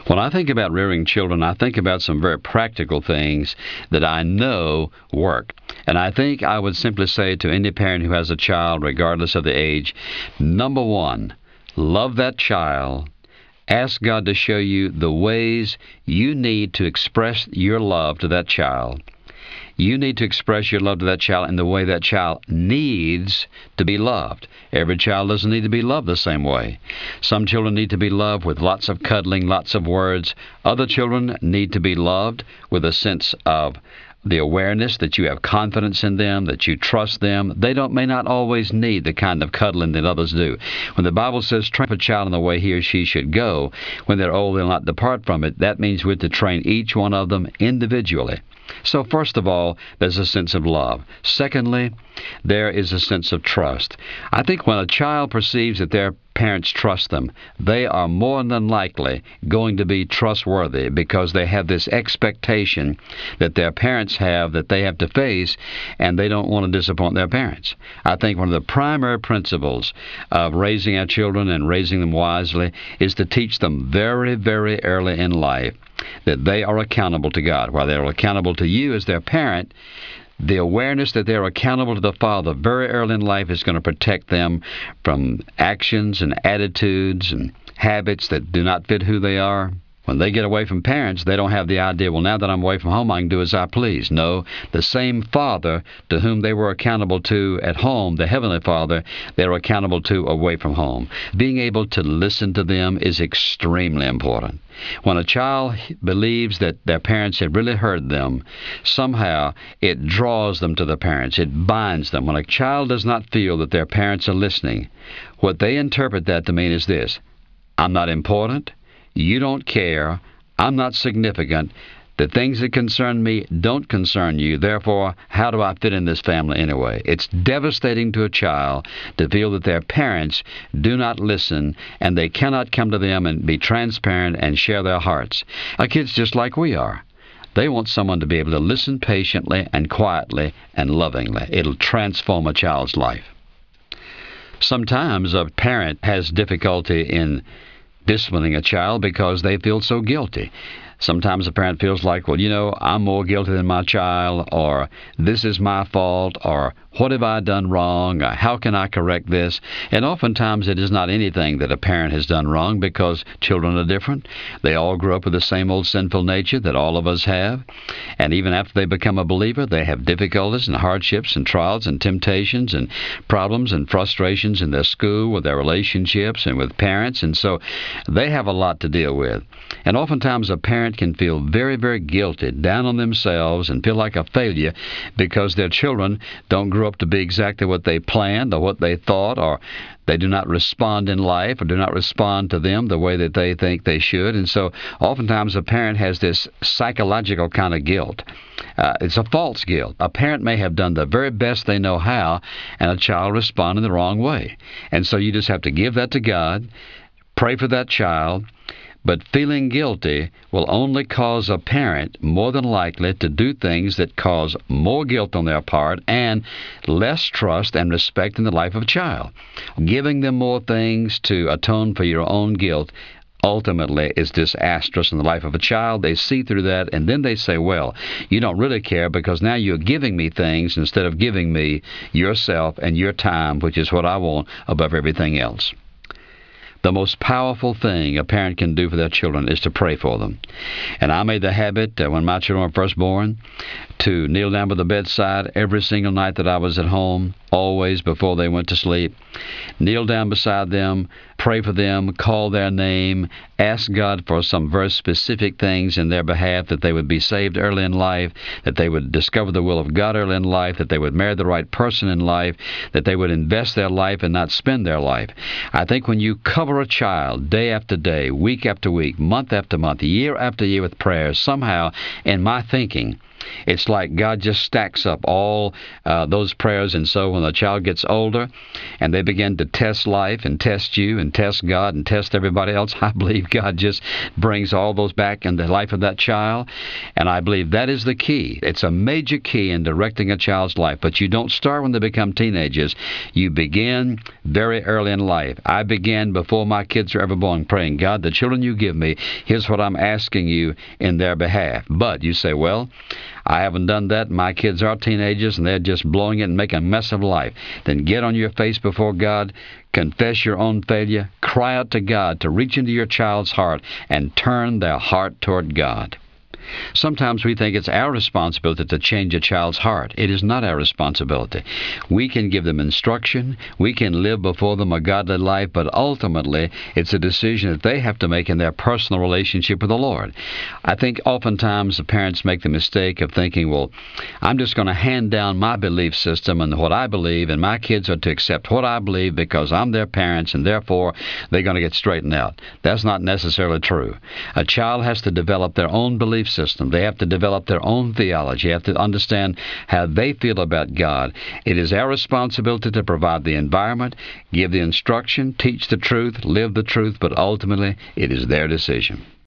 When I think about rearing children, I think about some very practical things that I know work. And I think I would simply say to any parent who has a child, regardless of the age, number one, love that child. Ask God to show you the ways you need to express your love to that child. You need to express your love to that child in the way that child needs to be loved. Every child doesn't need to be loved the same way. Some children need to be loved with lots of cuddling, lots of words. Other children need to be loved with a sense of the awareness that you have confidence in them, that you trust them. They may not always need the kind of cuddling that others do. When the Bible says, train up a child in the way he or she should go, when they're old, they'll not depart from it, that means we're to train each one of them individually. So first of all, there's a sense of love. Secondly, there is a sense of trust. I think when a child perceives that their parents trust them, they are more than likely going to be trustworthy because they have this expectation that their parents have that they have to face, and they don't want to disappoint their parents. I think one of the primary principles of raising our children and raising them wisely is to teach them very, very early in life that they are accountable to God. While they're accountable to you as their parent, the awareness that they're accountable to the Father very early in life is going to protect them from actions and attitudes and habits that do not fit who they are. When they get away from parents, they don't have the idea, well, now that I'm away from home, I can do as I please. No, the same Father to whom they were accountable to at home, the Heavenly Father, they're accountable to away from home. Being able to listen to them is extremely important. When a child believes that their parents have really heard them, somehow it draws them to the parents. It binds them. When a child does not feel that their parents are listening, what they interpret that to mean is this: I'm not important. You don't care. I'm not significant. The things that concern me don't concern you. Therefore, how do I fit in this family anyway? It's devastating to a child to feel that their parents do not listen and they cannot come to them and be transparent and share their hearts. A kid's just like we are. They want someone to be able to listen patiently and quietly and lovingly. It'll transform a child's life. Sometimes a parent has difficulty in disciplining a child because they feel so guilty. Sometimes a parent feels like, well, I'm more guilty than my child, or this is my fault, or what have I done wrong, or how can I correct this? And oftentimes it is not anything that a parent has done wrong, because children are different. They all grew up with the same old sinful nature that all of us have. And even after they become a believer, they have difficulties and hardships and trials and temptations and problems and frustrations in their school, with their relationships, and with parents. And so they have a lot to deal with. And oftentimes a parent can feel very, very guilty, down on themselves, and feel like a failure because their children don't grow up to be exactly what they planned or what they thought, or they do not respond in life or do not respond to them the way that they think they should. And so oftentimes a parent has this psychological kind of guilt. It's a false guilt. A parent may have done the very best they know how, and a child responded the wrong way. And so you just have to give that to God, pray for that child. But feeling guilty will only cause a parent, more than likely, to do things that cause more guilt on their part and less trust and respect in the life of a child. Giving them more things to atone for your own guilt ultimately is disastrous in the life of a child. They see through that, and then they say, well, you don't really care because now you're giving me things instead of giving me yourself and your time, which is what I want above everything else. The most powerful thing a parent can do for their children is to pray for them. And I made the habit, when my children were first born, to kneel down by the bedside every single night that I was at home, always before they went to sleep. Kneel down beside them, pray for them, call their name, ask God for some very specific things in their behalf, that they would be saved early in life, that they would discover the will of God early in life, that they would marry the right person in life, that they would invest their life and not spend their life. I think when you cover a child day after day, week after week, month after month, year after year with prayers, somehow, in my thinking, it's like God just stacks up all those prayers. And so when the child gets older and they begin to test life and test you and test God and test everybody else, I believe God just brings all those back in the life of that child. And I believe that is the key. It's a major key in directing a child's life. But you don't start when they become teenagers. You begin very early in life. I began before my kids were ever born praying, God, the children you give me, here's what I'm asking you in their behalf. But you say, well, I haven't done that. My kids are teenagers and they're just blowing it and making a mess of life. Then get on your face before God, confess your own failure, cry out to God to reach into your child's heart and turn their heart toward God. Sometimes we think it's our responsibility to change a child's heart. It is not our responsibility. We can give them instruction. We can live before them a godly life, but ultimately it's a decision that they have to make in their personal relationship with the Lord. I think oftentimes the parents make the mistake of thinking, well, I'm just going to hand down my belief system and what I believe, and my kids are to accept what I believe because I'm their parents, and therefore they're going to get straightened out. That's not necessarily true. A child has to develop their own belief system. They have to develop their own theology. They have to understand how they feel about God. It is our responsibility to provide the environment, give the instruction, teach the truth, live the truth, but ultimately it is their decision.